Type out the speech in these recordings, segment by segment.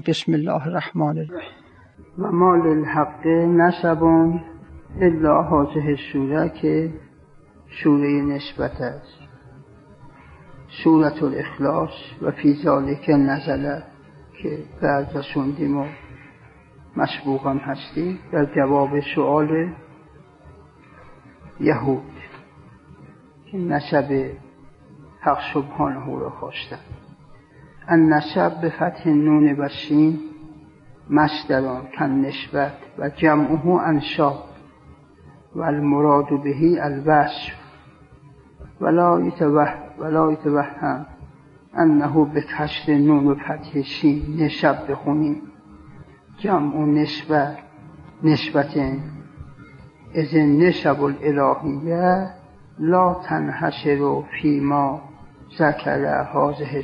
بسم الله الرحمن الرحیم. و ما للحق نسب الا هذه السوره که سوره نسبت است، سورة الاخلاص و فی ذلک نزل که بعد رسوندیم و مسبوق هم هستیم در جواب سؤال یهود که نسب حق سبحانه را خواستن. النسب به فتح نون و سین مصدر کن نسبت و جمعه انساب و المراد بهی الوصف ولا یتوهم انه به کسر نون و فتح سین نسب بخونیم جمع نسبت از نسب الالهیه لا تنحصر فیما ذکر هذه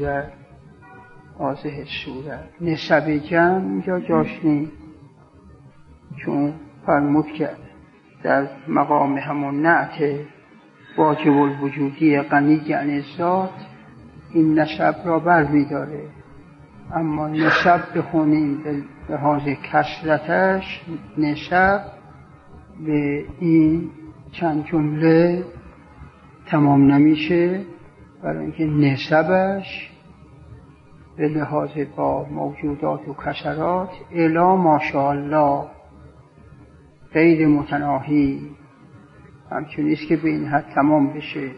السوره. نسب جمع اینجا جاش نیست، چون فرمود که در مقام همون نعت واجب الوجودی غنی عن الذات این نسب را برمی‌داره، اما نسب بخونیم به لحاظ کثرتش نسب به این چند جمله تمام نمیشه، برای اینکه نسبش به لحاظ با موجودات و کسرات الی ماشاءالله غیر متناهی همچون نیست که به این حد تمام بشه.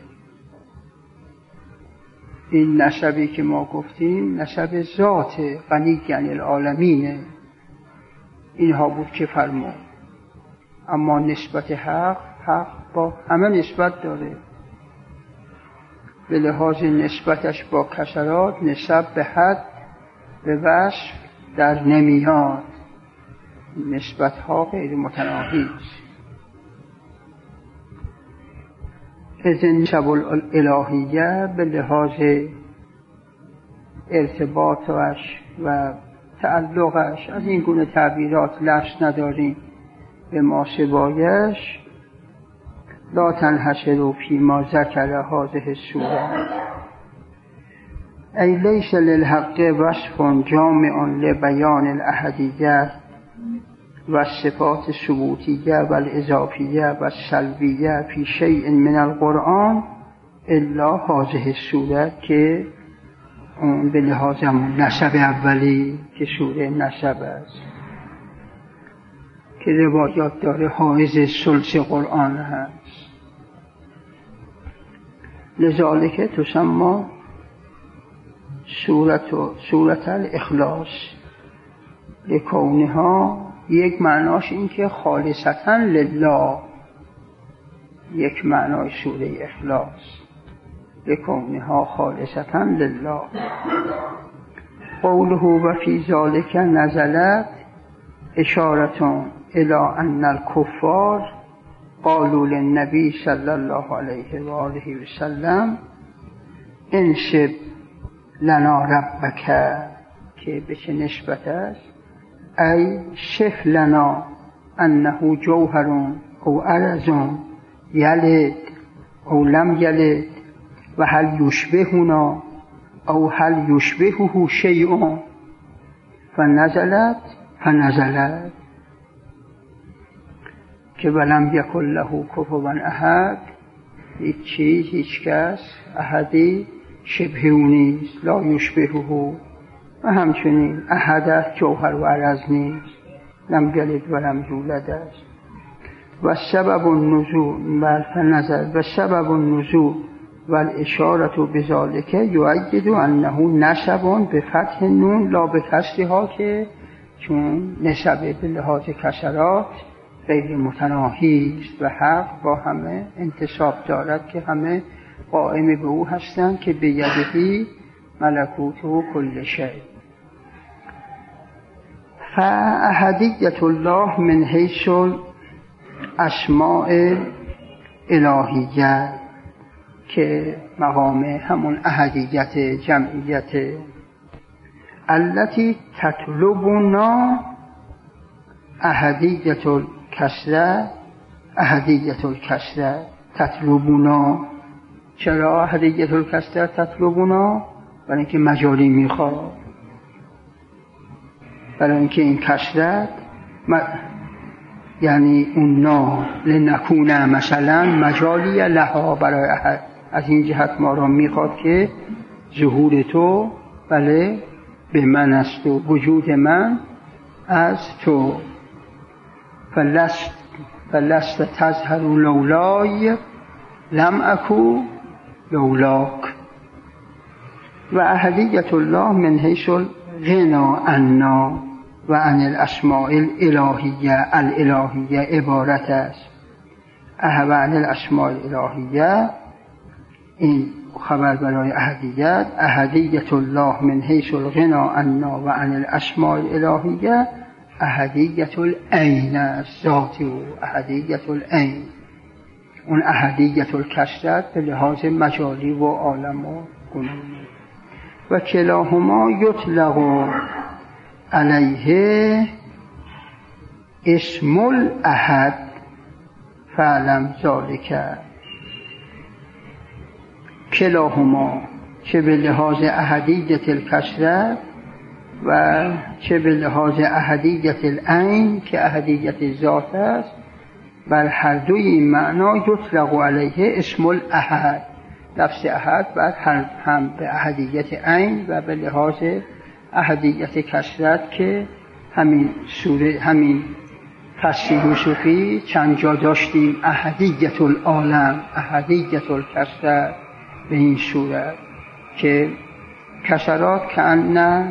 این نسبی که ما گفتیم نسب ذات غنی عن العالمینه، اینها بود که فرمود. اما نسبت حق با همه نسبت داره، به لحاظ نسبتش با کسرات نسب به حد به وصف در نمیاد، نسبت ها غیر متناهی است. از نسب الالهیه به لحاظ ارتباطش و تعلقش از این گونه تعبیرات لفظ نداریم به ما سوایش لا تنحصر فیما ذکر هذه السوره ای لیس للحق وصف جامع لبیان الاحدیه و الصفات الثبوتیه و الاضافیه و السلبیه فی شیء من القرآن الا هذه السوره که اون به لحاظ همون نسب اولی که سوره نسب است که روایات داره حائز ثلث قرآن هست. لذالک تسمى سورة الاخلاص لکونها، یک معناش این که خالصتا لله، یک معنای سوره اخلاص لکونها خالصتا لله. قوله و فی ذلک نزلت اشارة الى ان الكفار قالوا للنبي صلی الله علیه و آله و سلم انسب لنا ربک، که به چه نسبت است؟ ای صف لنا انه جوهر او عرض یلد او لم یلد و هل یشبهنا او هل یشبهه شیء فنزلت که ولم یکن له کفوا احد، هیچ چیز هیچ کس احدی شبه او نیست، لا یشبهه، و همچنین احد جوهر و عرض نیست، لم یلد و لم یولد است. و سبب النزول و سبب النزول و الاشاره بذلک یؤید انه نسب به فتح نون لا به کسرها، که چون نسب به لحاظ کسرات غیر متناهی است و حق با همه انتساب دارد که همه قائم به او هستند که به یدهی ملکوت و کل شیء. فاحدیت الله من حیث اسماء الهیه، که مقام همون احدیت جمعیت التي تطلبنا احدیت الکسره تطلبنا. چرا احدیت الکسره تطلبنا؟ برای اینکه مجالی میخواد. برای اینکه این کسرت یعنی اون نا لنکونه مثلا مجالی لها برای احد، از این جهت ما را میخواد که ظهور تو بله به من است و وجود من از تو. فلست تظهر لولای لم اکو لولاک. و احدیت الله من حیث الغنا عنا و عن الاسماء الالهیه عبارت است. و عن الاسماء الالهیه این خبر برای احدیت. احدیت الله من حیث الغنا عنا و عن الاسماء الالهیه احدیت العین است، ذات او احدیت العین. اون احدیت الکثرت به لحاظ مجالی و عالم و گنون. و کلاهما یطلق علیه اسم الاحد فعلم ذالک. کلاهما چه به لحاظ احدیت الکثرت و چه به لحاظ احدیت العین که احدیت ذات است، بر هر دوی این معنا یطلق علیه اسم الاحد، لفظ احد بر هم به احدیت عین و به لحاظ احدیت کثرت که همین سوره همین فصل یوسفی چند جا داشتیم احدیت العالم احدیت الکثرت به این صورت که کثرات کأن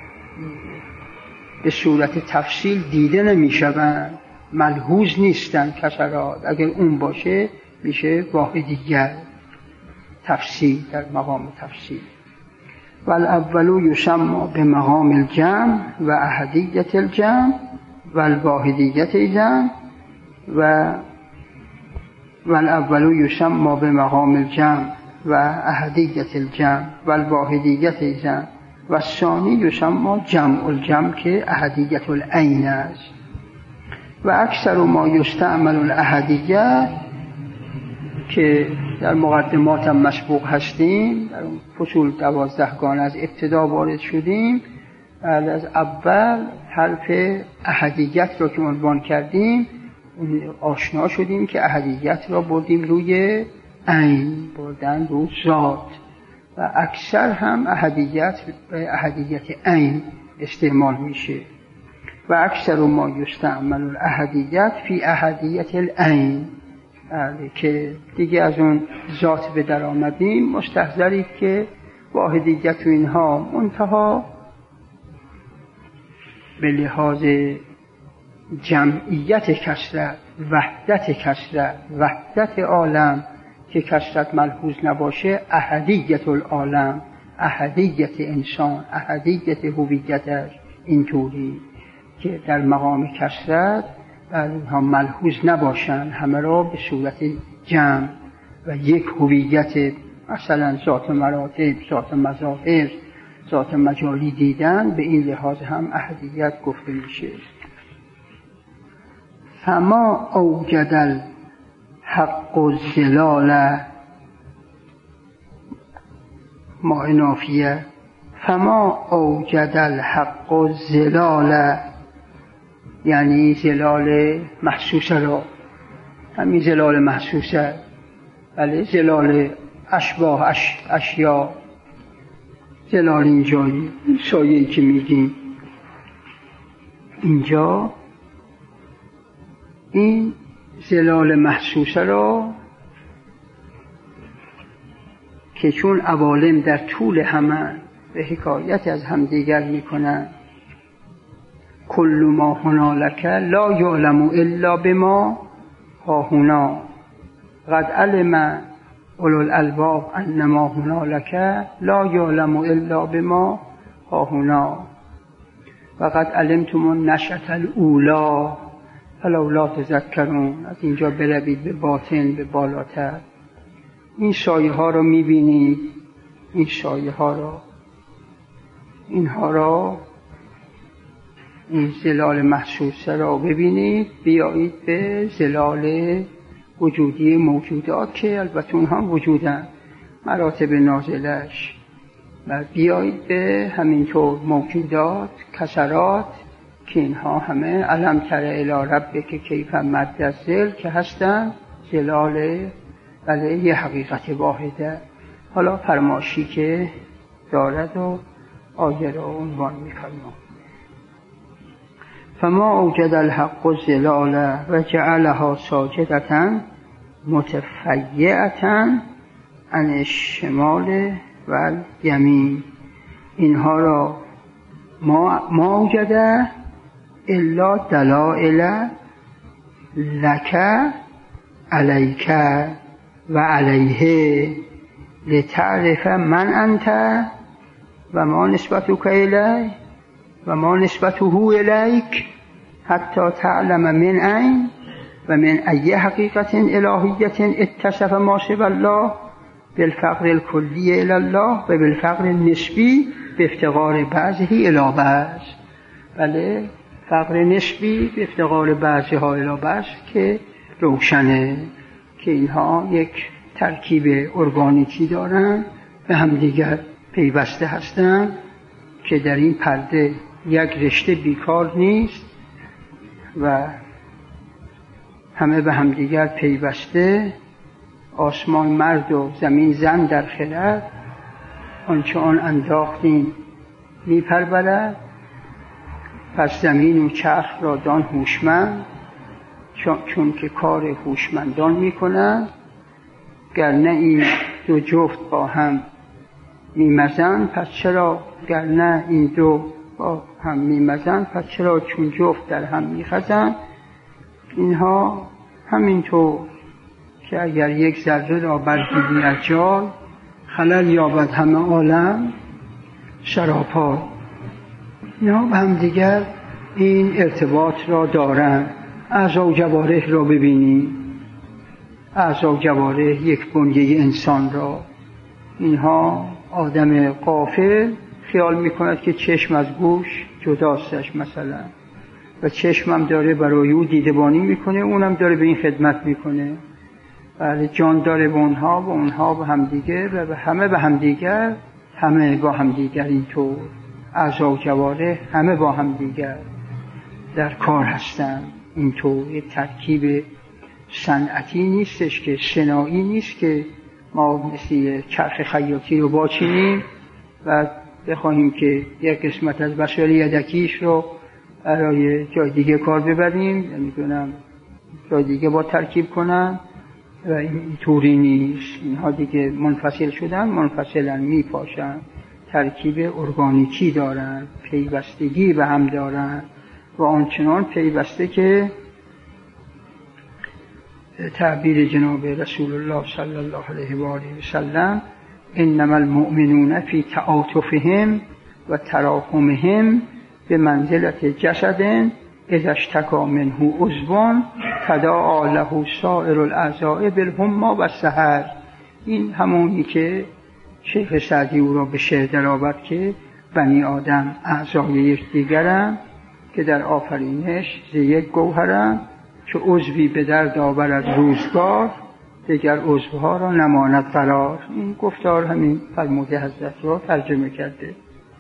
به صورت تفصیل دیده نمی شوند، ملحوظ نیستند کثرات. اگر اون باشه میشه واحدیت تفصیل در مقام تفصیل. و الاول یسمى به مقام الجمع و احدیت الجمع و الواحدیت ایضا و الاول یسمى به مقام الجمع و احدیت الجمع و الواحدیت ایضا و الثانی یسمى جمع الجمع که احدیت العین است. و اکثر ما یستعمل الاحدیت که در مقدمات هم مسبوق هستیم، در فصول 12 از ابتدا وارد شدیم. بعد از اول حرف احدیت را که عنوان کردیم آشنا شدیم که احدیت را بردیم روی عین، بردن روی ذات و اکثر هم احدیت به احدیت عین استعمال میشه. و اکثر ما یستعمل الاحدیت فی احدیت العین که دیگه از اون ذات به در آمدیم، مستحضرید که واحدیت و اینها منتها به لحاظ جمعیت کثرت، وحدت کثرت، وحدت عالم که کثرت ملحوظ نباشه، احدیت العالم، احدیت انسان، احدیت هویتش اینطوری که در مقام کثرت اینها ملحوظ نباشند، همه را به صورت جمع و یک هویت مثلا ذات مراتب، ذات مظاهر، ذات مجالی دیدن، به این لحاظ هم احدیت گفته میشه. فما اوجد الحق الزلال ما نافیه. فما اوجد الحق الزلال یعنی زلال محسوسه را، همین زلال محسوسه، بله زلال اشباه اشیا، زلال اینجایی سایه‌ای که میگیم اینجا، این زلال محسوسه را که چون عوالم در طول همه به حکایت از همدیگر میکنن، کل ما هنالک لا یعلم الا بما هاهنا قد علم اولو الالباب ان ما هنالک لا یعلم الا بما هاهنا و قد علمتم النشأة الاولی فلولا تذکرون. از اینجا بروید به باطن، به بالاتر. این سایه ها رو میبینید، این سایه ها را، اینها را، این زلال محسوسه را ببینید، بیایید به زلال وجودی موجودات که البته اونها وجودن، مراتب نازلش، و بیایید به همینطور موجودات، کثرات که اینها همه علم تر الی ربک کیف مد الظل که هستن جلال بله یه حقیقت واحده. حالا فرماشی که دارد و آیه را عنوان می‌فرماید. فما اوجد الحق الظلال و جعلها ساجدة متفیعة عن الشمال و الیمین. اینها را ما اوجده الا دلائل لک علیک و علیه لتعرف من انت و ما نسبتک الی و ما نسبته الیک حتی تعلم من این و من ای حقیقت الهیت اتصف ما سوی الله بالفقر الکلی الی الله و بالفقر النسبی بافتقار بعضه الی بعض. بله فقر نسبی به افتقار بعضی ها الی بعض که روشنه که اینها یک ترکیب ارگانیکی دارن به هم دیگر پیوسته هستن که در این پرده یک رشته بیکار نیست و همه به هم دیگر پیوسته. آسمان مرد و زمین زن در خلق، آنچه آن انداختیم میپرورد. پس زمین و چرخ را دان هوشمند چون که کار هوشمندان میکنند. گرنه این دو جفت با هم میمزند پس چرا گرنه این دو با هم میمزند پس چرا چون جفت در هم میخزند. اینها همینطور که اگر یک ذره را برگیری از جای خلل یابد همه عالم سراپای. اینها به هم دیگر این ارتباط را دارن. اعضا و جوارح را ببینید، اعضا و جوارح یک بنیه انسان را. اینها آدم غافل خیال میکند که چشم از گوش جداستش مثلا و چشمم داره برای او دیدبانی میکنه، اونم داره به این خدمت میکنه. بله جان داره به اونها و اونها به هم دیگر و همه به هم دیگر، همه با هم دیگر اینطور اعضا و جوارح همه با هم دیگر در کار هستند. اینطور یک ترکیب صنعتی نیستش که صناعی نیست که ما مثل چرخ خیاطی رو باچینیم و بخواهیم که یک قسمت از وسایل یدکیش رو برای جای دیگه کار ببریم، نمیدونم جای دیگه با ترکیب کنن و این طوری نیست. اینها دیگه منفصل شدن، منفصلا میپاشن، ترکیب ارگانیکی دارن، پیوستگی به هم دارن و آنچنان پیوسته که تعبیر جناب رسول الله صلی الله علیه و آله و سلم انما المؤمنون فی تعاطفهم و تراحمهم به منزلت جسد اذا اشتکى منه عضو تداعی له سائر الاعضاء بالحمى والسهر. این همونی که شیخ سعدی او را به شعر درآورد که بنی آدم اعضای یکدیگرند که در آفرینش ز یک گوهرند، چه عضوی به درد آورد روزگار دیگر عضوها را نماند قرار. این گفتار همین فرموده حضرت را ترجمه کرده.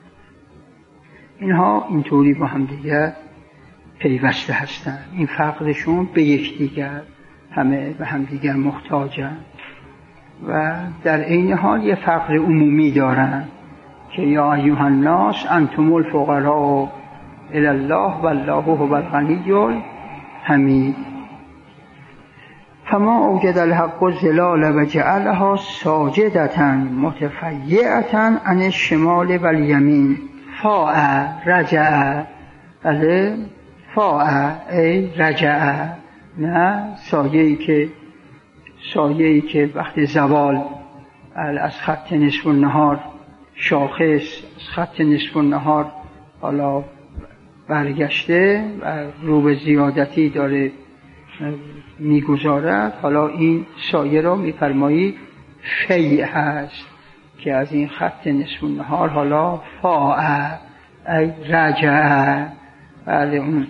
اینها اینطوری با هم دیگر پیوسته هستند. این فقرشون به یکدیگر، همه به هم دیگر محتاجند و در عین حال یه فقر عمومی دارند که یا ایها الناس انتم الفقراء الی الله والله هو الغنی الحمید. فما اوجد الحق الظلال و جعلها ساجدة متفیعة عن الشمال و الیمین. فاء رجع، بله فاء ای رجع، نه سایه‌ای که وقت زوال از خط نصف النهار شاخص از خط نصف النهار حالا برگشته و رو به زیادتی داره میگذارد. حالا این سایه را میفرمایید فیع هست که از این خط نصف النهار حالا فاء ای رجع. بله اون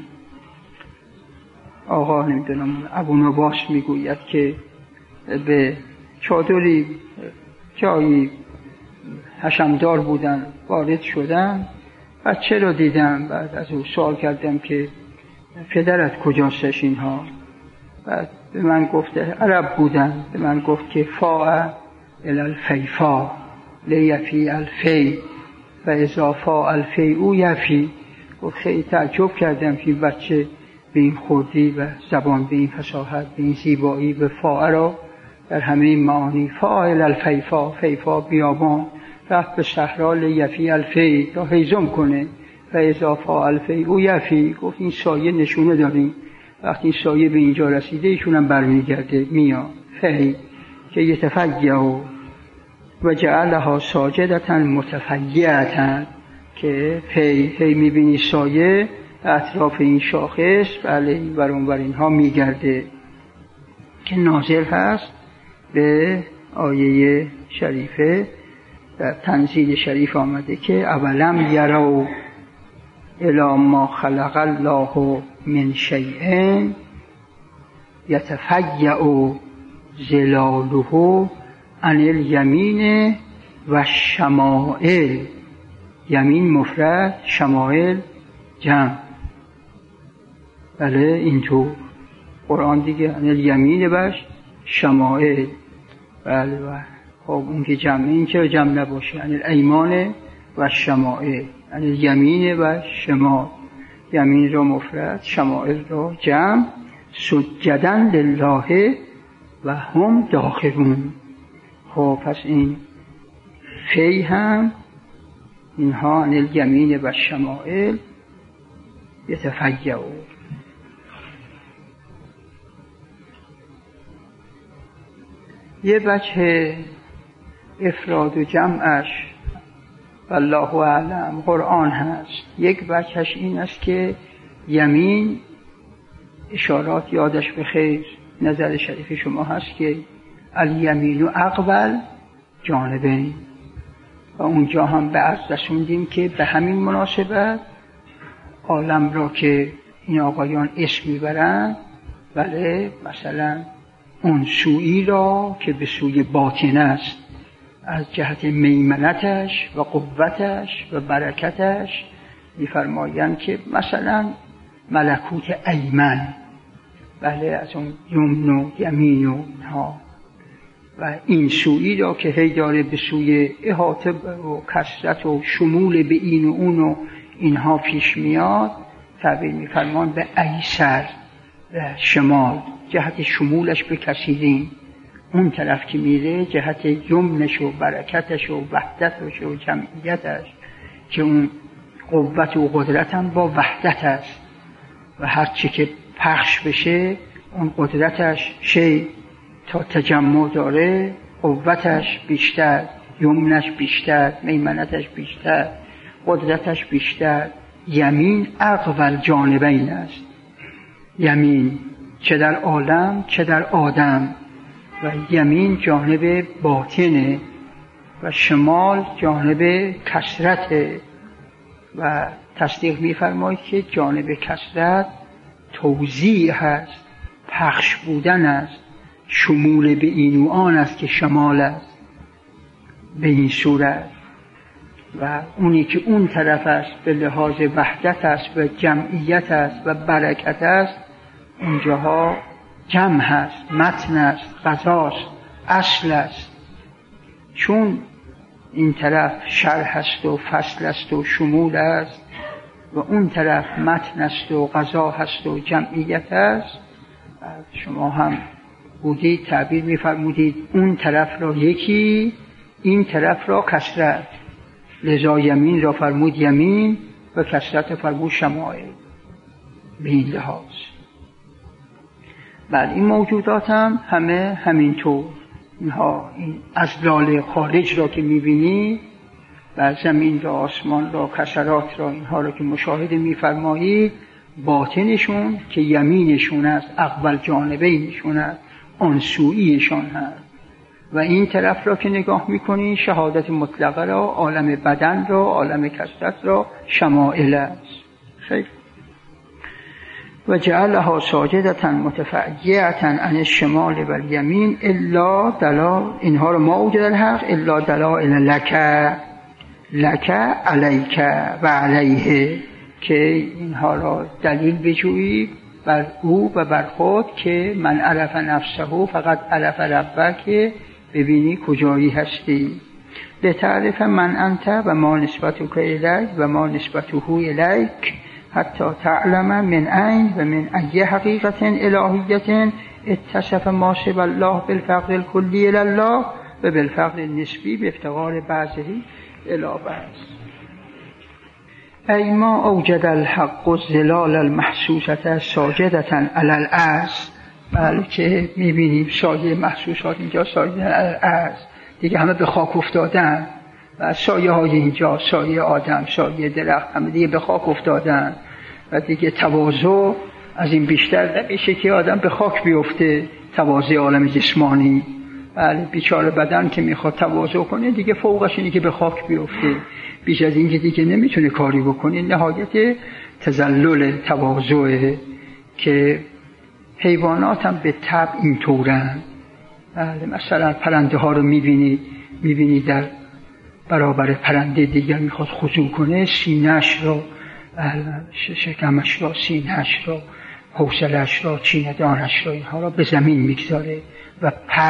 آقا نمیدونم ابو نواس میگوید که به چادری جایی حشمدار بودن وارد شدن بچه رو دیدم، بعد از او سوال کردم که پدرت کجاستش اینها؟ بعد به من گفته عرب بودن، به من گفت که فاء الالفیفا لیفی الفی و اضافا الفی او یفی. گفت خیلی تعجب کردم که بچه به این خردی و زبان به این فصاحت به این زیبایی به فاء را در همه این معانی فاء الالفیفا، فیفا بیابان، رفت به صحرا لیفی الفی تا هیزم کنه و اضافا الفی او یفی. گفت این سایه نشونه داریم، وقتی این سایه به اینجا رسیده ایشون هم برمیگرده میاد. فی که یتفیع و جعلها ساجدتا متفیعتا، که هی میبینی سایه اطراف این شاخص بله این ور اون ور اینها میگرده، که نازل هست به آیه شریفه. در تنزیل شریف آمده که اولم یروا الی ما خلق الله من شیء یتفیع ظلاله عن الیمین و شمائل. یمین مفرد، شمائل جمع. بله اینطور قرآن دیگه عن الیمین و شمائل. بله خب اون که جمع، این چرا جمع نباشه؟ عن الایمان و شمائل، عن الیمین و شمال. یمین را مفرد، شمائل را جمع. سجدا لله و هم داخلون. خب پس این فی هم اینها عن الیمین و شمائل یتفیعون. یه بچه افراد و جمعش والله اعلم قرآن هست. یک بچهش این است که یمین اشارات یادش بخیر نظر شریف شما هست که الیمین اقبل جانبین، و اونجا هم به عرض رسوندیم که به همین مناسبت عالم را که این آقایان اسم میبرند، بله مثلا اون سویی را که به سوی باطن است از جهت میمنتش و قوتش و برکتش میفرمایند که مثلا ملکوت ایمن، بله از اون یمن و یمین و ها، و این سویی را که هی داره به سوی احاطه و کثرت و شمول به این و اون و اینها پیش میاد، تعبیر میفرمان به ایسر شمال، جهت شمولش به کثیرین. اون طرف که میره جهت یمنش و برکتش و وحدتش و جمعیتش، که اون قوت و قدرت هم با وحدت است و هرچی که پخش بشه اون قدرتش شی تا تجمع داره، قوتش بیشتر، یمنش بیشتر، میمنتش بیشتر، قدرتش بیشتر. یمین اقوال جانبین است. یمین چه در عالم چه در آدم، و یمین جانب باطنه و شمال جانب کثرته. و تصدیق می‌فرماید که جانب کثرت توزیع هست، پخش بودن است، شمول به این و آن است که شمال است به این صورت. و اونی که اون طرف است به لحاظ وحدت است و جمعیت است و برکت است، اونجاها جمع هست، متن است، غذاست، اصل است. چون این طرف شرح است و فصل است و شمول است و اون طرف متن است و غذا هست و جمعیت است، شما هم بودید تعبیر می‌فرمودید اون طرف را یکی، این طرف را کثرت، لذا یمین را فرمود یمین و کثرت فرمود شمائل. به این لحاظ بعد این موجودات هم همه همینطور، اینها این ازلال خارج را که می‌بینی و زمین را، آسمان را، کسرات را، اینها را که مشاهده می‌فرمایی، باطنشون که یمینشون است، اقبل جانبینشون است، آن سوییشان هست. و این طرف را که نگاه می‌کنی شهادت مطلقه را، عالم بدن را، عالم کثرت را، شمائل است. خیلی و جعلها ساجدتا متفیعتا عن الشمال و الیمین الا دلال، اینها رو ما اوجد الحق الا دلائل لک لک علیک و علیه، که اینها را دلیل بجویی بر او و بر خود که من عرف نفسه فقط عرف ربک، ببینی کجایی هستی. لتعرف من انت و ما نسبتک الیک و ما نسبته الیک حتی تعلم من این و من ای حقیقت الهیت اتصف ما سوی الله بالفقر الکلی الله و بالفقر النسبی بافتقار بعضه الی بعض. ای ما اوجد الحق الظلال المحسوسة ساجدة علی الارض، بلکه میبینیم سایه محسوسات اینجا سایه علی الارض، دیگه همه به خاک افتادن و سایه های اینجا، سایه آدم، سایه درخت، همه دیگه به خاک افتادن و دیگه تواضع از این بیشتر نمیشه که آدم به خاک بیفته. تواضع عالم جسمانی، بله بیچاره بدن که میخواد تواضع کنه دیگه فوقش اینه که به خاک بیفته، بیش از این که دیگه نمیتونه کاری بکنه. نهایت تذلل تواضعه که حیوانات هم به طبع اینطورن. بله مثلا پرنده ها رو میبینی در برابر پرنده دیگر میخواد خضوع کنه، سینه‌اش رو، شکمش رو، سینه‌اش رو، حوصله‌اش رو، چیندانش رو، اینها رو به زمین میگذاره و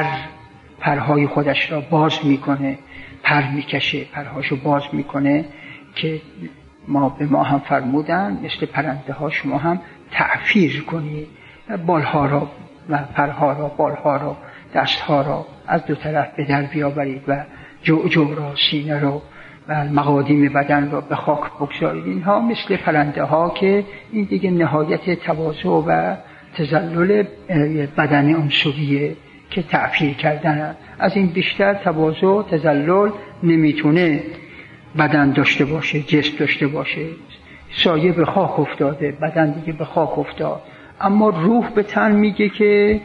پرهای خودش را باز میکنه، پر میکشه، پرهاشو باز میکنه که به ما هم فرمودن مثل پرنده ها شما هم تعفیر کنید، بالها را و پرها را، بالها را، دستها را از دو طرف به در بیاورید و جو را، سینه را و مقادیم بدن را به خاک بگذارید. اینها مثل پرنده ها که این دیگه نهایت تواضع و تذلل بدن عنصریه که تعفیر کردن. از این بیشتر تواضع و تذلل نمیتونه بدن داشته باشه، جسم داشته باشه. سایه به خاک افتاده، بدن دیگه به خاک افتاد، اما روح به تن میگه که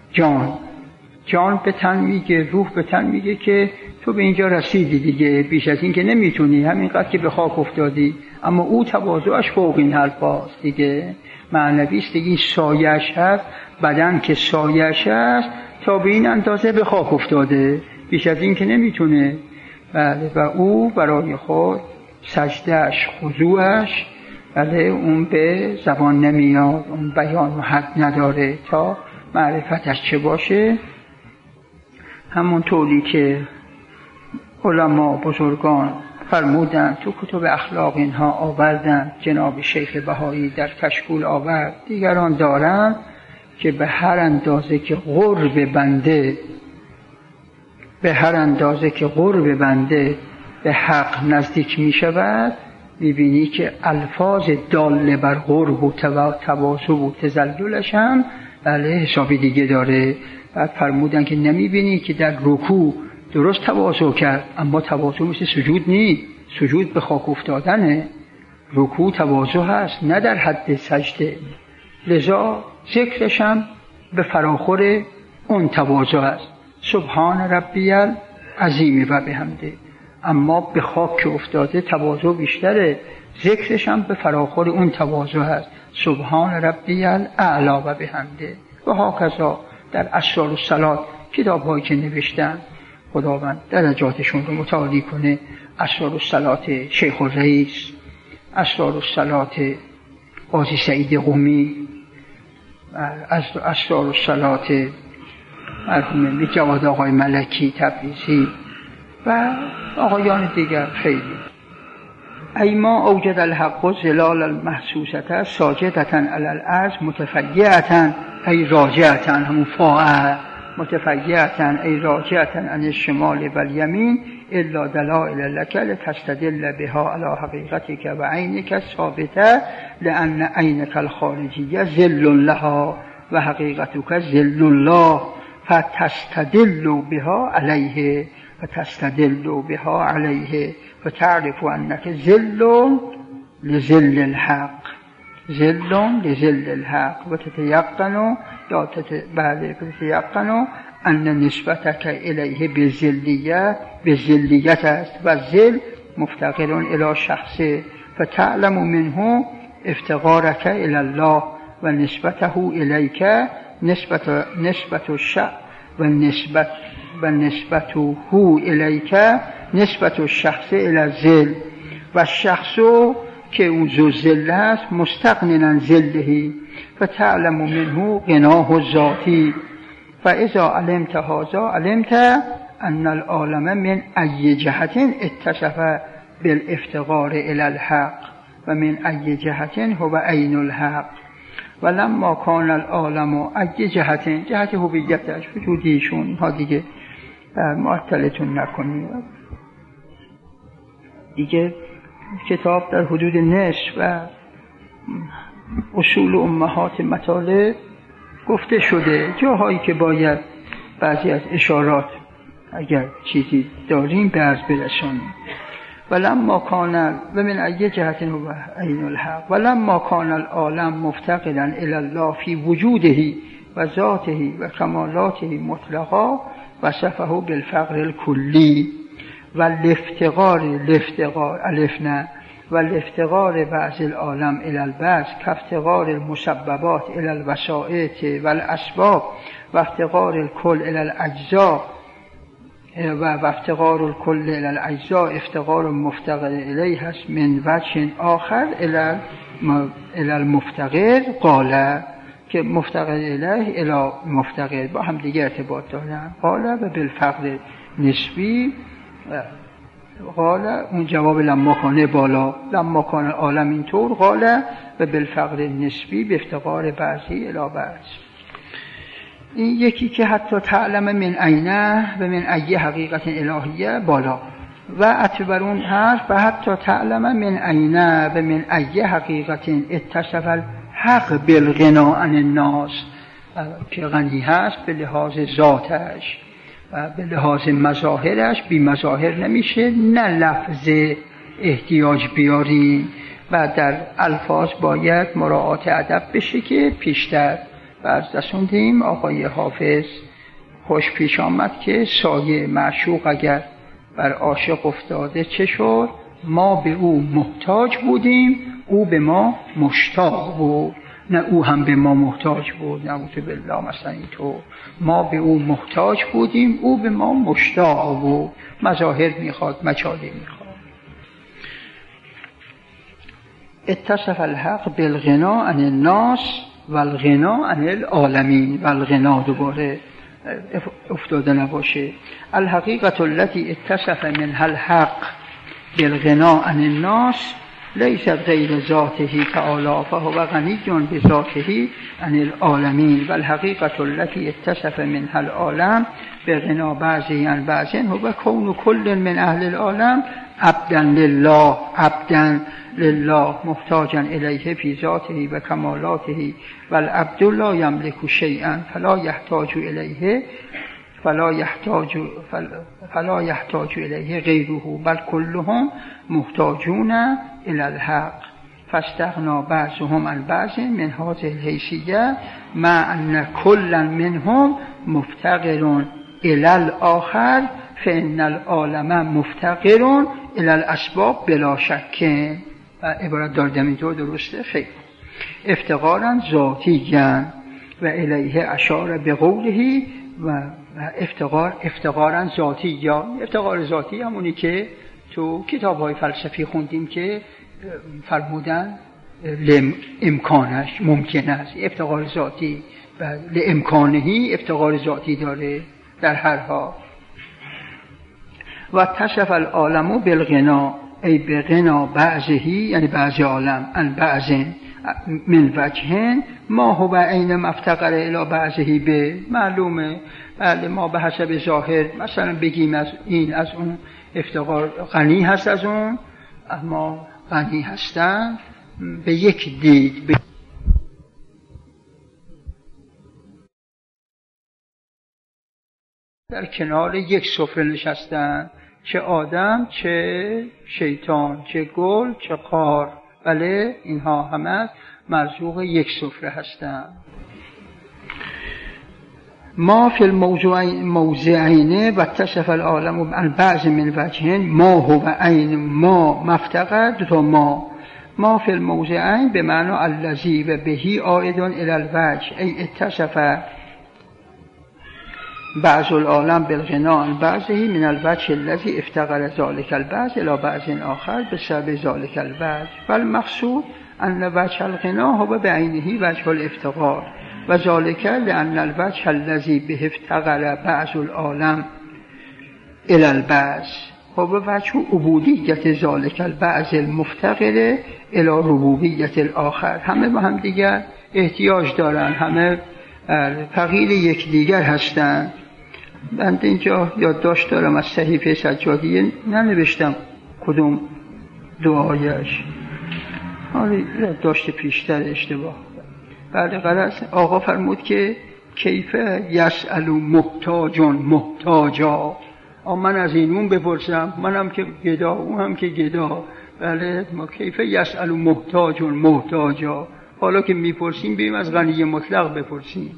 جان به تن میگه، روح به تن میگه که تو به اینجا رسیدی دیگه، بیش از این که نمیتونی، همینقدر که به خاک افتادی. اما او تواضعش فوق این حرفاست دیگه، معنویست دیگه. این سایه‌اش هست، بدن که سایه‌اش هست تا به این اندازه به خاک افتاده، بیش از این که نمیتونه. بله و او برای خود سجدهش، خضوعش، بله اون به زبان نمیاد، اون بیان و حد نداره تا معرفتش چه باشه. همون طوری که علما بزرگان فرمودن تو کتب اخلاق اینها آوردن، جناب شیخ بهایی در کشکول آورد، دیگران دارن که به هر اندازه که قرب بنده به حق نزدیک می شود، میبینی که الفاظ داله بر قرب و تواضع و تذللش هم بله حسابی دیگه داره. بعد فرمودن که نمیبینی که در رکوع درست تواضع کرد، اما تواضع مثل سجود نیست، سجود به خاک افتادنه، رکوع تواضع هست نه در حد سجده، لذا ذکرش هم به فراخور اون تواضع است، سبحان ربی العظیم و بحمده. اما به خاک که افتاده تواضع بیشتره، ذکرش هم به فراخور اون تواضع هست، سبحان ربی الاعلی و بحمده. و هاکذا در اسرار الصلات کتاب‌هایی که نوشتن، خداوند درجاتشون رو متعالی کنه، اسرار الصلات شیخ الرئیس، اسرار الصلات قاضی سعید قمی، اسرار الصلات مرحوم جواد آقای ملکی تبریزی و آقایان دیگر خیلی. ای ما اوجد الحق ظلال المحسوسة ساجدة علی الارض متفیعة ای راجعة، همون فاعل، متفیعة ای راجعة عن الشمال و الیمین الا دلائل لك لتستدل بها على حقیقتك و عینك ثابته لان عینك الخارجیه ظل لها و حقیقتك ظل الله فتستدل بها علیه فتعرف انك ظل لظل الحق، و تتيقن ان نسبتك الیه بذلیت است و ذل مفتقر الی شخصه، فتعلم منه افتقارك الی الله و نسبته الیک و نسبت هو الیک نسبت الشخص الی الذل و الشخص که او ذو ذل است مستغنی عن ذله فتعلم منه غناه الذاتی فاذا علمت هذا علمت ان العالم من ای جهت اتصف بالافتقار الی الحق و من ای جهت هو عین الحق ولما کان العالم ای جهت هویتش وجودیشون ها دیگه معطلتون نکنید دیگه. کتاب در حدود نصف و اصول امهات مطالب گفته شده، جاهایی که باید بعضی از اشارات اگر چیزی داریم به عرض برسانیم. ولما کان و من ای جهت هو عین الحق ولما کان العالم مفتقدا الی الله فی وجوده و ذاته و کمالاته مطلقا وصفه بالفقر الکلی و الافتقار بعض العالم الی البعض کافتقار المسببات الی الوسائط و الاسباب و افتقار الکل الی الاجزاء و افتقار الکل الی الاجزاء افتقار مفتقر الیه است من وجه آخر الی المفتقر قال که مفتقر الیه الی مفتقر با هم دیگه ارتباط دارن. قال و بالفقر نسبی قال اون جواب لما کانه بالا لما کان عالم اینطور قال و بالفقر نسبی به افتقار بعضی الی بعض. این یکی که حتی تعلم من عینه و من ای حقیقت الهیه بالا و اتبر اون حرف و حتی تعلم من عینه و من ای حقیقت اتصف الحق بالغنا عن الناس که غنی هست به لحاظ ذاتش و به لحاظ مظاهرش بی مظاهر نمیشه، نه لفظ احتیاج بیاریم و در الفاظ باید مراعات ادب بشه که پیشتر برز رسوندیم. آقای حافظ خوش پیش آمد که سایه معشوق اگر بر عاشق افتاده چه شد؟ ما به او محتاج بودیم او به ما مشتاق بود، نه او هم به ما محتاج بود، نعوذ بالله مثلا اینطور. ما به او محتاج بودیم او به ما مشتاق بود. مظاهر میخواد، مجالی میخواد. اتصف الحق بالغنا عن الناس و الغنا عن العالمین و الغنا دوباره افتاده نباشه. الحقیقت التي اتصف منها الحق بالغنا عن الناس لیست غیر ذاته تعالی فهو غنی بذاته عن العالمین و الحقیقت التي اتصف منها العالم بغنا بعضی عن بعض هو کون کل من اهل العالم عبدا لله محتاجا الیه فی ذاته و کمالاته و العبد لا یملک شیئا فلا یحتاج الیه غیره بل كلهم محتاجون الی الحق فاستغنا بعضهم عن بعض من هذه الحیثیه مع ان كلا منهم مفتقر الی الاخر فان العالم مفتقر الی الاسباب بلا شک. و عبارت داردم اینطور درسته؟ خیر. افتقارا ذاتیاً و الیه اشار به قوله و افتقارا ذاتیاً. افتقار ذاتی همونی که تو کتاب‌های فلسفی خوندیم که فرمودن امکانش ممکن است. افتقار ذاتی و لامکانهی افتقار ذاتی داره در هر حال. و تصف العالم بالغنا ای به غنا بعضهی یعنی بعض عالم ان بعض من وجهن ما هو عین مفتقر الی بعضهی به معلومه. بله ما به حسب ظاهر مثلا بگیم از این از اون افتقار غنی هست از اون، اما غنی هستن به یک دید در کنار یک سفره نشستن، چه آدم چه شیطان چه گل چه خار، بله اینها همه مرزوق یک سفره هستند. ما فی الموضعین و تصف العالم عن بعض من وجهین ما هو عین ما مفتقر دو ما فی الموضعین به معنی الذی و بهی عائد الی الوجه ای اتصف بعض العالم بالغنا عن بعضه من الوجه الذي افتقر ذلك البعض الى بعض آخر بسبب ذلك الوجه والمقصود ان وجه الغنا هو بعینه وجه الافتقار و ذلك لان الوجه الذي به افتقر بعض العالم الى البعض هو وجه عبودیت ذلك البعض المفتقر الى ربوبیت الاخر. همه با هم دیگر احتیاج دارن، همه فقیر یکدیگر هستند. من اینجا یادداشت دارم از صحیفه سجادیه، ننوشتم کدوم دعایش، یادداشت پیشتر اشتباه. بعد غلط آقا فرمود که کیف یسأل محتاجون محتاجا، من از این اون بپرسم، منم که گدا اون هم که گدا. بله ما کیف یسأل محتاجون محتاجا، حالا که میپرسیم بریم از غنی مطلق بپرسیم.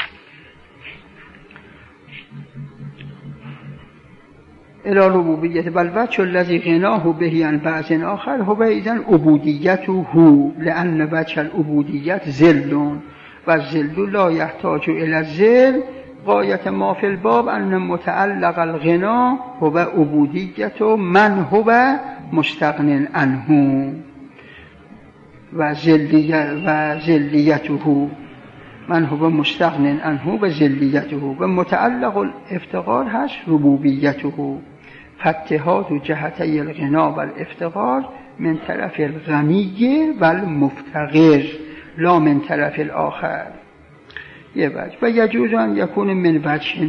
الى ربوبیت والوجه الذی غناه به عن بعض آخر هو ایذن عبودیته لان وجه العبودیت ذل و الذل لا یحتاج الى الذل. غایت ما فی الباب ان متعلق الغنا هو عبودیت من هو مستغن عنه و ذلیته من هو مستغن عنه و ذلیته و متعلق الافتقار هست ربوبیته. فاتحاد جهتی الغنا و الافتقار من طرف الغنی و المفتقر لا من طرف الاخر. یه وجه و یجوز ان یکون من وجه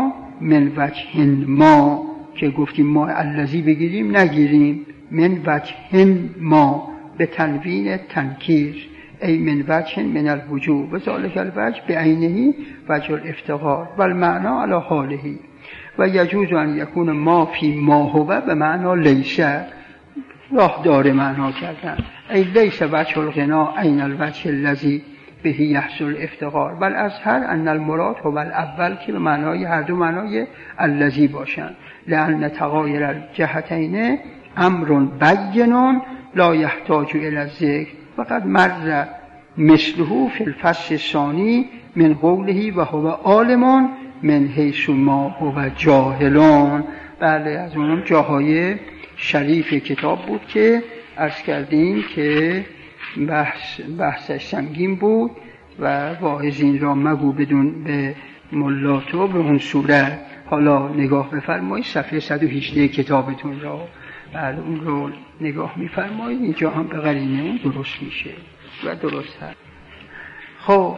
ما که گفتیم ما الذی بگیریم نگیریم، من وجه ما به تنوین تنکیر ای من وجه من الوجوه و ذالک الوجه بعینه وجه الافتقار و المعنی علی حاله. و یجوز ان یکون ما فی ما هو به معنی لیسه، راه داره معنا کردن، ای لیس وجه الغنا عین الوجه الذی به یحصل افتقار بل اظهر ان المراد هو الاول که به معنای هر دو معنای الذی باشند. لان تغایر الجهتین امر بین لا یحتاج الی الذکر فقط مر مثله فی الفصل الثانی من قوله و هو عالم من حیث ما هو جاهلون. بله از اونم جاهای شریف کتاب بود که عرض کردیم که بحثش سنگین بود و واعظین را مگو بدون به ملاتو به اون صورت. حالا نگاه بفرمایید صفحه 118 کتابتون را، بله اون رو نگاه میفرمایید، اینجا هم به قرینه اون درست میشه و درست هست. خب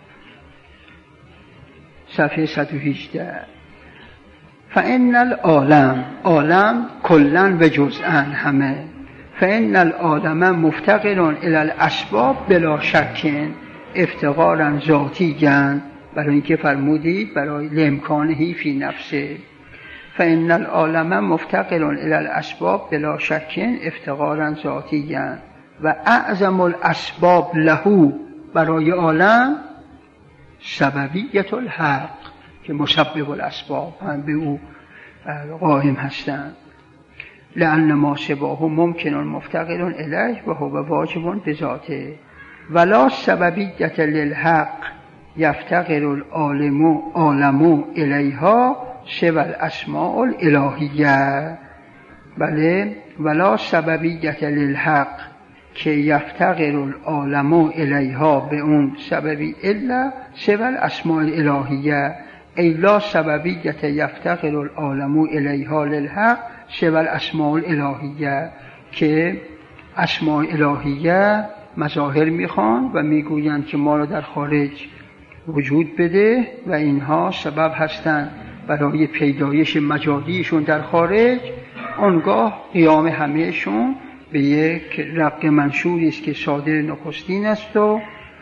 صفحه 118 فإن العالم عالم کلن و جزءن همه فإن العالم مفتقر الی الاسباب بلا شک افتقارا ذاتیًا، برای اینکه فرمودید برای لامکانه فی نفسه. فإن العالم مفتقر الی الاسباب بلا شک افتقارا ذاتیًا و اعظم الاسباب له، برای عالم سببیت الحق که مسبب الاسباب هم به او قائم هستند. لأن ما سواه ممکن مفتقر الیه و هو واجب بذاته ولا سببیت للحق یفتقر العالم الیها سوى الاسماء الالهیه. بله ولا سببیت للحق که یفتقر العالم الیها به اون سببی الا سوى الاسماء الالهیه ای لا سببیت یفتقر العالم الیها للحق سوى الاسماء الالهیه، که اسماء الهیه مظاهر میخوان و میگویند که ما را در خارج وجود بده و اینها سبب هستند برای پیدایش مجازیشون در خارج. آنگاه قیام همهشون به یک رق منشوری است که صادر نخستین است و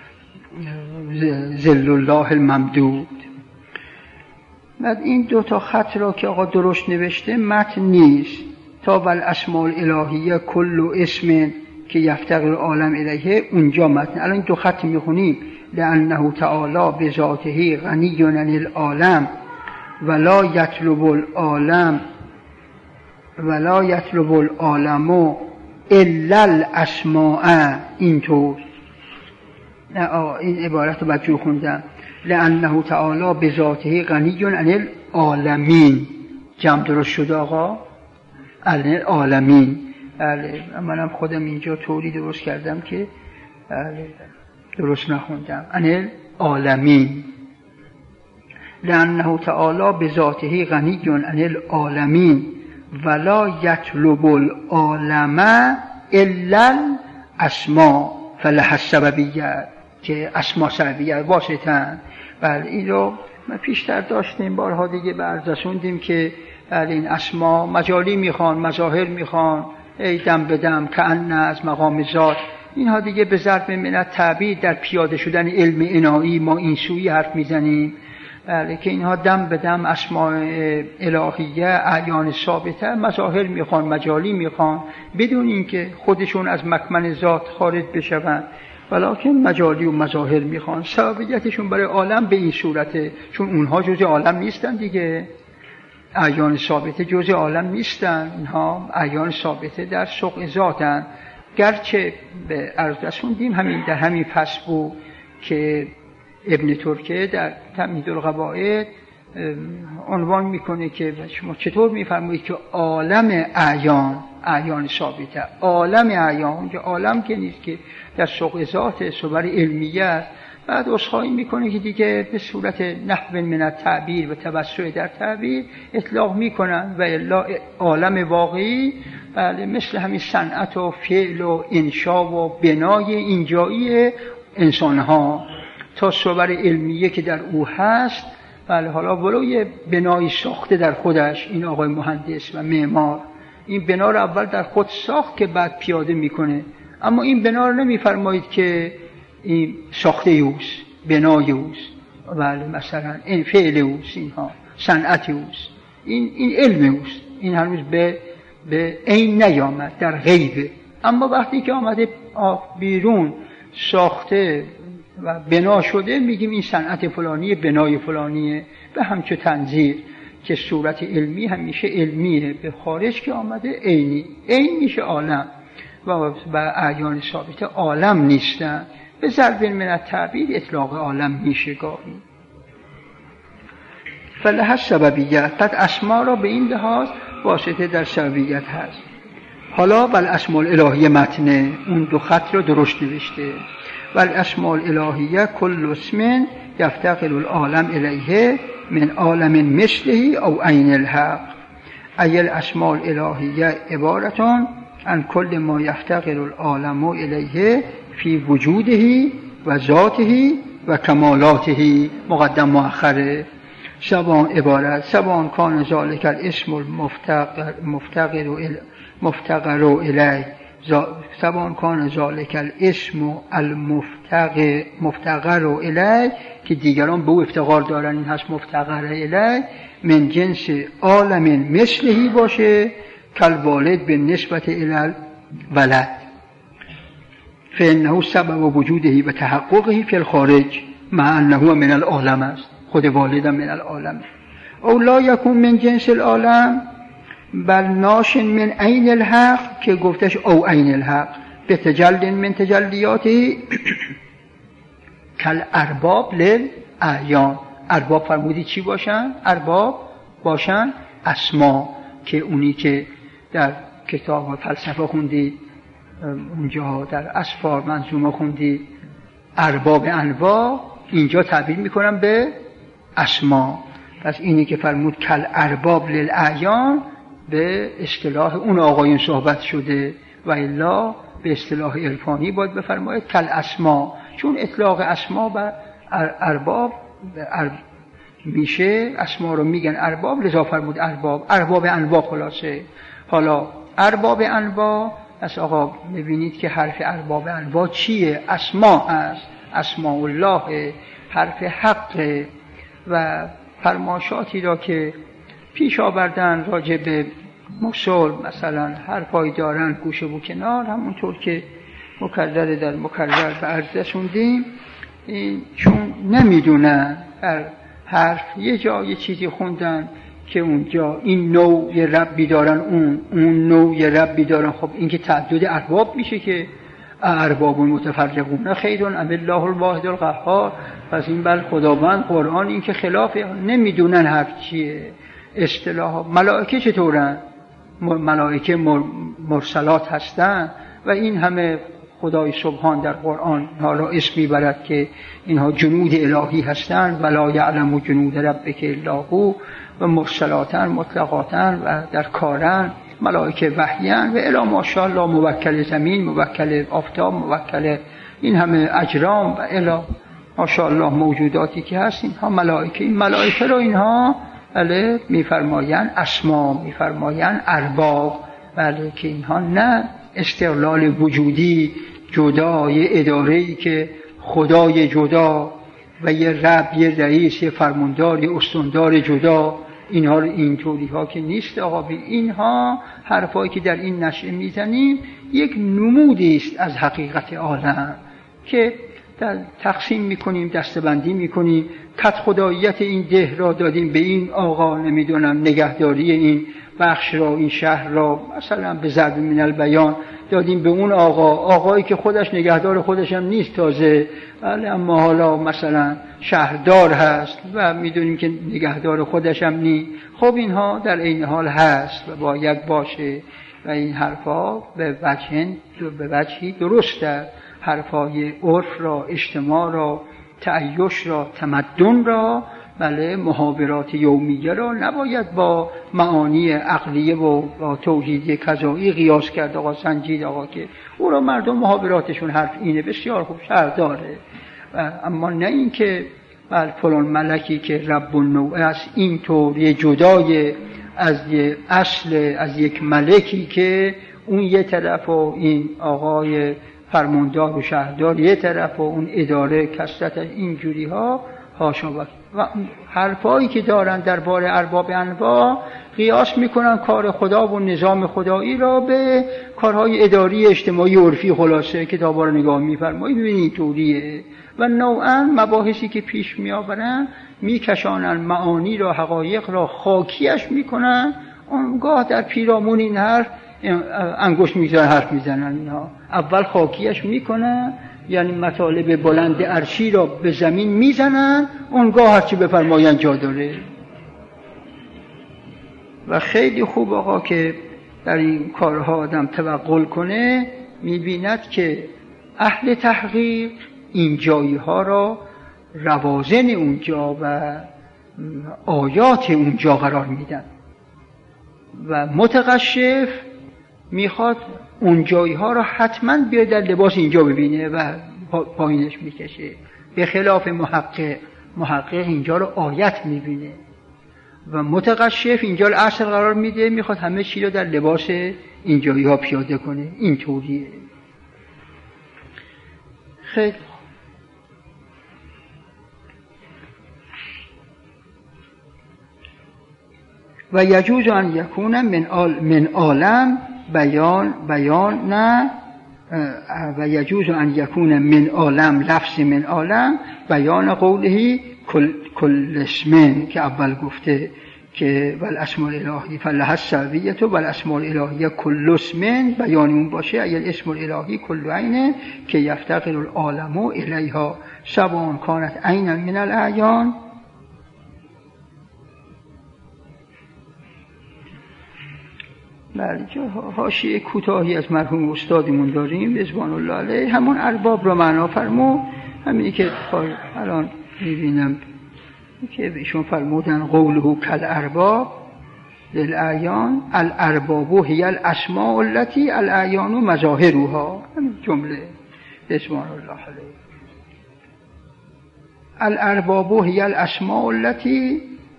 ذل الله الممدود. بعد این دو تا خط را که آقا درست نوشته متن نیست، تا والاسماء الالهیه کل اسم که یفتقر العالم الیه اونجا متن. الان دو خط میخونیم لانه تعالی بذاته غنی عن العالم ولا یطلب العالم الا الاسماء. اینطور نه این عبارت رو بجور خوندم لأنه تعالی بذاته غنی عن العالمین. جمع درست شد آقا؟ عن العالمین. منم خودم اینجا طوری درست کردم که درست نخوندم. عن العالمین. لأنه تعالی بذاته غنی عن العالمین ولا یطلب العالم الا الاسماء فلها السببیه، که اسماء سببیه واسطن. بله این رو ما پیشتر داشتیم، بارها دیگه بررسوندیم که این اسماء مجالی میخوان، مظاهر میخوان، ای دم به دم کأن از مقام ذات. اینها دیگه به ضرب من التعبیر در پیاده شدن علم عنایی ما این سوی حرف میزنیم، که اینها دم به دم اسماء الهیه اعیان ثابته مظاهر میخوان، مجالی میخوان، بدون اینکه خودشون از مکمن ذات خارج بشوند، ولکن مجالی و مظاهر میخوان. سببیتشون برای عالم به این صورته، چون اونها جزء عالم نیستن دیگه، اعیان ثابته جزء عالم نیستن، اینها اعیان ثابته در سوق ذاتن. گرچه به عرض رسوندیم همین در همین فصل بود که ابن ترکه در تمهید القواعد عنوان میکنه که شما چطور میفرمایید که عالم اعیان ثابته، عالم اعیان که عالم که نیست، که در سوق ذات صور علمیه. بعد عذرخواهی میکنه که دیگه به صورت نحو من التعبیر و توسع در تعبیر اطلاق میکنن، و الا عالم واقعی بله مثل همین صنعت و فعل و انشا و بنای اینجایی انسان ها تا صور علمیه که در او هست. بله حالا ولو یه بنای ساخته در خودش، این آقای مهندس و معمار این بنا رو اول در خود ساخت که بعد پیاده میکنه، اما این بنا رو نمیفرمایید که این ساخته اوست، بنای اوست، بله مثلا این فعل اوست، اینها صنعت اوست، این علم اوست، این هنوز به عین نیامد، در غیبه. اما وقتی که آمده بیرون ساخته و بنا شده میگیم این صنعت فلانیه، بنای فلانیه. به همچه تنظیر که صورت علمی همیشه علمیه، به خارج که آمده عینی، عین میشه عالم و اعیان ثابته عالم نیستن. به ضرب من التعبیر اطلاق عالم میشه گاهی. فلها السببیت، قد اسما را به این لحاظ واسطه در سببیت هست. حالا بل اسماء الالهیه متنه اون دو خط رو درست نوشته. بل اسماء الالهیه کل اسم یفتقر العالم الیه من عالم مثله او عین الحق. ای الاسماء الالهیه عبارتان عن کل ما یفتقر العالم الیه فی وجوده و ذاته و کمالاته. مقدم مؤخره. سبان کان ذالک الاسم المفتقر الیه، سبان کان ذالک الاسم المفتقر الیه، که دیگران به او افتقار دارن، این هست مفتقر الیه، من جنس عالم مثلهی باشه کالوالد به نسبت الی الولد، فانه سبب وجوده و تحققه فی الخارج مع انه من العالم است، خود والد من العالم. او لا یکون من جنس العالم بل ناش من عین الحق، که گفتش او عین الحق به تجل من تجلیاته کل ارباب للاعیان. ارباب فرمودی چی باشن؟ ارباب باشن اسما، که اونی که در کتاب فلسفه خوندید اونجا در اسفار منظومه خوندید ارباب انواع، اینجا تعبیر میکنم به اسما. پس اینی که فرمود کل ارباب للاعیان به اصطلاح اون آقایون صحبت شده، و الا به اصطلاح عرفانی باید بفرماید کل اسما، چون اطلاق اسما بر ارباب میشه، اسما رو میگن ارباب، لذا فرمود ارباب انواع. خلاصه حالا ارباب انواع، پس آقا میبینید که حرف ارباب انواع چیه؟ اسما است، اسماء الله، حرف حق. و فرماشاتی را که پیش آوردن راجع به مصول مثلا حرفایی دارن گوشه و کنار، همونطور که مکرر در مکرر به عرض رسوندیم، چون نمیدونن هر حرف یه جا یه چیزی خوندن که اونجا این نوع یه ربی دارن، اون نوع یه ربی دارن، خب این که تعدد ارباب میشه که ارباب متفرقون خیر ام الله الواحد القهار. پس این بل خداوند قرآن این که خلاف نمیدونن حرف چیه. اصطلاح ملائکه چطورن؟ ملائکه مرسلات هستن و این همه خدای سبحان در قرآن حالا اسم میبرد که اینها جنود الهی هستند ولا یعلم جنود ربک الا هو و مرسلاتن مطلقاتن و در کارن ملائکه وحیان و الی ماشاءالله موکل زمین موکل آفتاب موکل این همه اجرام و الی ماشاءالله موجوداتی که هست اینها ملائکه. این ملائکه رو اینها بله میفرمایند اسما میفرمایند ارباب. بله که اینها نه استقلال وجودی جدای اداره‌ای که خدای جدا و یه رب یه رئیس یه فرماندار یه استاندار جدا اینها رو اینطوری ها که نیست آقا. اینها حرفایی که در این نشأه میزنیم یک نمودی است از حقیقت عالم که در تقسیم میکنیم دستبندی میکنیم. کت خداییت این ده را دادیم به این آقا نمیدونم نگهداری این بخش را این شهر را مثلا به ضرب من البیان دادیم به اون آقایی که خودش نگهدار خودش هم نیست تازه ولی اما حالا مثلا شهردار هست و میدونیم که نگهدار خودش هم نیست. خب اینها در این حال هست و باید باشه و این حرفا به وجهی درسته. حرفای عرف را اجتماع را تعیش را تمدن را بله محاورات یومیه را نباید با معانی عقلیه و با توحیدی قضایی قیاس کرد آقا سنجید آقا که او را مردم محاوراتشون حرف اینه بسیار خوب شهر داره اما نه این که فلان ملکی که رب النوع است اینطور یه جدای از یه اصل از یک ملکی که اون یه طرف و این آقای فرماندار و شهردار یه طرف و اون اداره کثرت اینجوری ها هاشا و حرفایی که دارن درباره ارباب انواع قیاس میکنن کار خدا و نظام خدایی را به کارهای اداری اجتماعی عرفی خلاصه کتابا رو نگاه میفرمایید ببینید طوریه و نوعا مباحثی که پیش میآورن میکشانن معانی را حقایق را خاکیش میکنن. اونگاه در پیرامون این حرف انگشت میذارن حرف میزنن اینا اول خاکیش میکنن یعنی مطالب بلند عرشی را به زمین میزنن اونگاه هرچی بفرمایند جا داره. و خیلی خوب آقا که در این کارها آدم توقل کنه میبیند که اهل تحقیق این جایی ها را روازن اونجا و آیات اونجا قرار میدن و متقشف میخواد اون جایی ها را حتما بیاد در لباس اینجا ببینه و پایینش میکشه. به خلاف محقق اینجا رو آیت میبینه و متقشف اینجا رو اصل قرار میده میخواد همه چی رو در لباس اینجایی ها پیاده کنه. این طوریه. خیلی و یجوز ان یکون من عالم بیان نه و یجوز ان یکون من عالم لفظ من عالم بیان قوله کل اسم که اول گفته که والاسماء الالهی فلها السببیه والاسماء الالهی کل اسم بیان اون باشه اگر اسم الالهی کل عین که یفتقر العالم الیها سواء کانت عینا من الاعیان. بله حاشیه کوتاهی از مرحوم استادمون داریم رضوان الله علیه همون ارباب رو معنا فرمود همینی که الان میبینم که ایشون فرمودن قوله کل ارباب للاعیان الارباب هی الاسماء التي الاعیان مظاهرها. همین جمله رضوان الله علیه الارباب هی الاسماء التي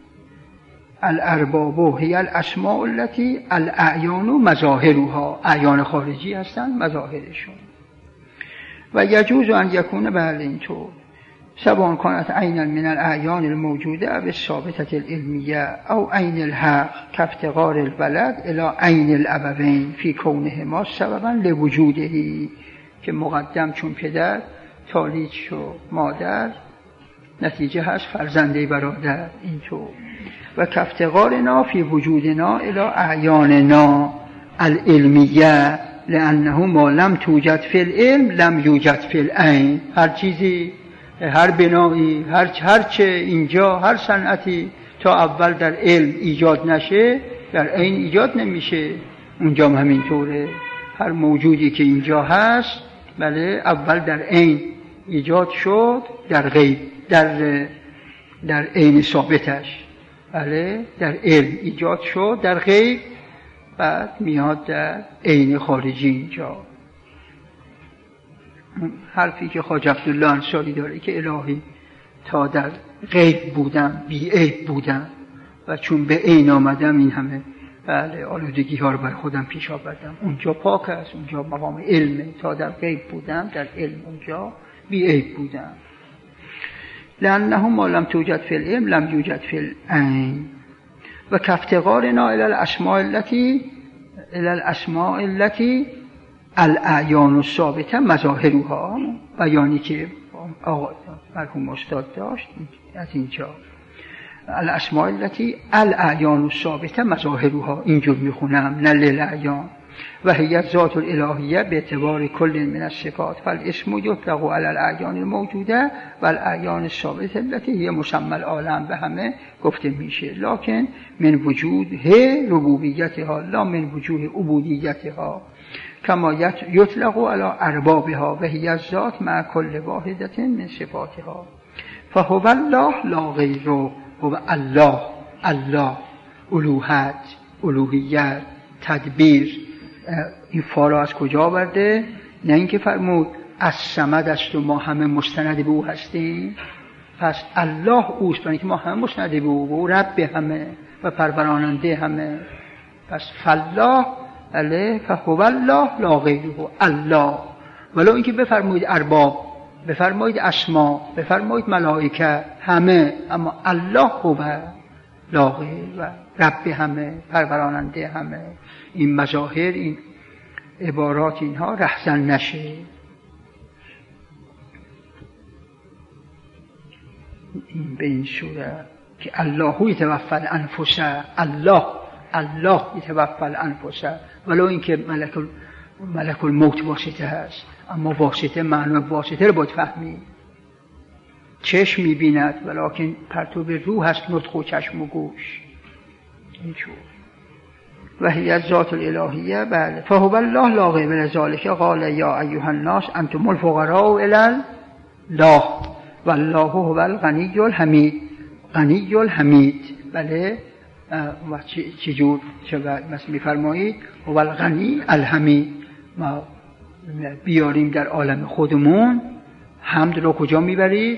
الارباب هی الاسماء التي الاعیان مظاهرها اعیان خارجی هستند مظاهرشون. و یجوز ان یکون بله اینطور سواء کانت عینا من الاعیان الموجوده او الثابته العلمیه او عین الحق کافتقار الولد الی عین الابوین فی کونهما سببا لوجوده که مقدم چون پدر تالیج شو مادر نتیجه هست فرزنده برادر اینطور. و کافتقارنا فی وجودنا الی اعیاننا العلمیه لانه ما لم توجد فی العلم لم یوجد فی العین. هر چیزی، هر بنایی، هر چه اینجا، هر صنعتی تا اول در علم ایجاد نشه در عین ایجاد نمیشه. اونجا هم همینطوره. هر موجودی که اینجا هست بله اول در عین ایجاد شد، در غیب، در عین ثابتش بله در علم ایجاد شد، در غیب، بعد میاد در عین خارجی اینجا. حرفی که خواجه عبدالله انصاری داره که الهی تا در غیب بودم بی عیب بودم و چون به عین آمدم این همه بله آلودگی ها رو بر خودم پیش آوردم. اونجا پاک است، اونجا مقام علمه. تا در غیب بودم در علم اونجا بی عیب بودم. لانه ما لم توجد فی العلم لم یوجد فی العین. و کافتقارنا الی الاسماء التي الاعیان الثابته مظاهرها. بیانی که مرحوم استاد داشت از اینجا، الاسماء التي الاعیان الثابته مظاهرها، اینجور میخونم نه للاعیان. و هي ذات الالهیه به اعتبار کل من الصفات فالاسم یطلق علی الاعیان الموجوده و الاعیان الثابته التي هي مسمى العالم. به همه گفته میشه لکن من وجوده ربوبیتها لا من وجوه عبودیتها کما یطلق علی اربابها و هي الذات مع کل واحده من صفاتها. فهو الله لا غیره. هو الله، الله، الوهیت، الوهیت، تدبیر. این فارا از کجا آورده؟ نه اینکه فرمود از صمد است و ما همه مستند به او هستیم. پس الله اوست، برای اینکه ما همه مستند به او و او رب همه و پروراننده همه. پس فالله علیه فهو الله لا غیره الله. ولو اینکه بفرمایید ارباب، بفرمایید اسما، بفرمایید ملائکه، همه، اما الله هو لا غیر و رب همه، پروراننده همه. این مظاهر، این عبارات اینها رهزن نشه. این به این صورت که الله یتوفی الانفس، الله یتوفی الانفس، ولو اینکه ملک الموت واسطه هست، اما واسطه معنی واسطه رو باید فهمید. چشم می‌بیند ولکن پرتو روح هست، نطق و چشم و گوش. اینجور. و هی ذات الالهیه. بله فهو الله لا غیر لذلک قال یا ایها الناس انتم الفقراء الی الله والله هو الغنی الحمید. غنی الحمید. بله و چجور مثل میفرمایید هو الغنی الحمید. ما بیاریم در عالم خودمون حمد را کجا میبرید؟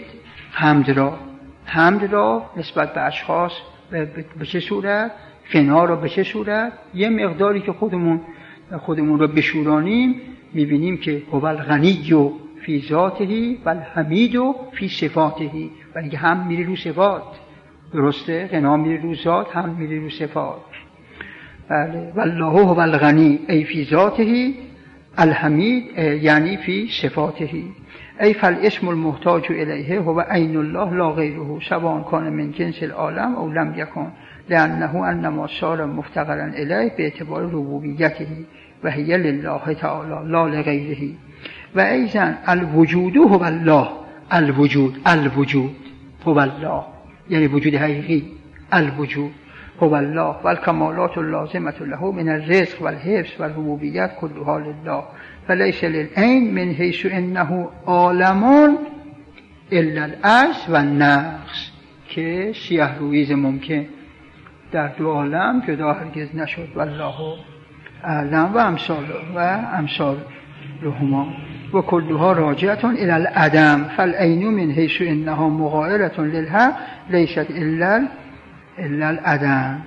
حمد را نسبت به اشخاص به چه صورت؟ غنا را به چه صورت؟ یه مقداری که خودمون را بشورانیم میبینیم که هو الغنی فی ذاته و الحمید فی صفاته. و اینکه هم میری رو صفات، درسته؟ غنا میری رو ذات، هم میری رو صفات. بله والله هو الغنی ای فی ذاته، الحمید یعنی فی صفاته. ای فالاسم المحتاج الیه هو عین الله لا غیره سواء کان من جنس العالم او لم یکن لانه انما صار مفتقرا الیه به اعتبار ربوبیته و هی لله تعالی لا لغیره. و ایضا الوجود هو الله. الوجود هو الله یعنی وجود حقیقی. الوجود هو الله و الکمالات اللازمه له من الرزق و الحفظ و الربوبیت کلها لله فلیس للعین من حیث انه عالم الا العجز و النقص. که سیاه رویز ممکن در دو عالم جدا هرگز نشد. والله اعلم و امثال لهما و کلها راجعه الی العدم فالعین من حیث انها مغایره للحق لیست الا العدم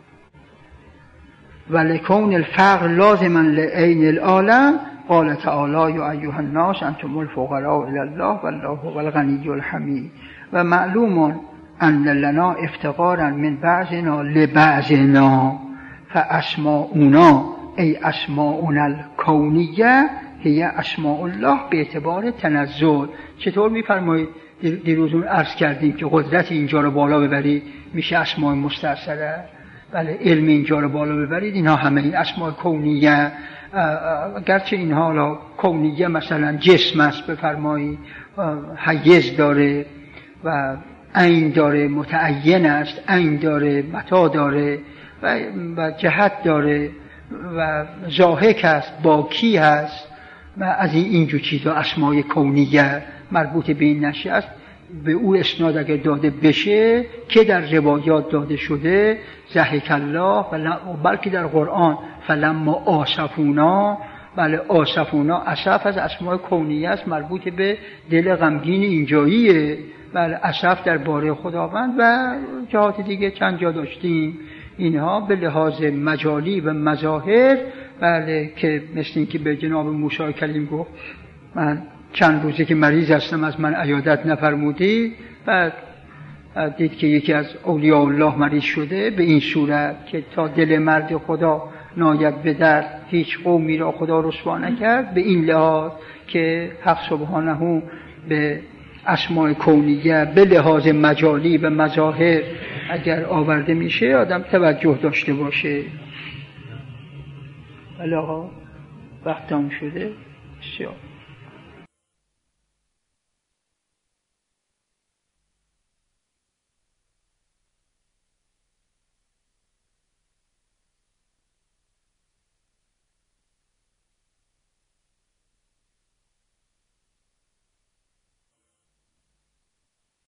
ولکون الفقر لازما لعین العالم قال تعالی یا ایها الناس انتم الفقراء الی الله والله هو الغنی الحمید. و معلوم ان لنا افتقارا من بعضنا لبعضنا فاسماؤنا ای اسماؤنا الکونیه هی اسماء الله به اعتبار تنزل. چطور میفرمایید؟ دیروز عرض کردیم که قدرت اینجا رو بالا ببرید میشه اسماء مستأثره. بله علم اینجا رو بالا ببرید، اینها همه این اسماء کونیه، گرچه اینها حالا کونیه مثلا جسم است بفرمایید، حیز داره و عین داره، متعین است، عین داره، متا داره و جهت داره و ضاحک است، باکی هست و از اینجور چیزا اسماء کونیه مربوط به این نشه است. به او اسناد اگر داده بشه که در روایات داده شده ضحک الله، بلکه در قرآن فلما آسفونا، بله آسفونا، اسف از اسماء کونیه است، مربوط به دل غمگین اینجاییه. بله اسف در باره خداوند و جهات دیگه چند جا داشتیم. اینها به لحاظ مجالی و مظاهر، بله که مثل این که به جناب موسی کلیم گفت من چند روزی که مریض هستم از من عیادت نفرمودی، بعد دید که یکی از اولیاء الله مریض شده، به این صورت که تا دل مرد خدا ناید به در هیچ قومی را خدا رسوا نکرد. به این لحاظ که حق سبحانه به اسماء کونیه به لحاظ مجالی و مظاهر اگر آورده میشه آدم توجه داشته باشه. ولی آقا وقت تموم شده. بسیار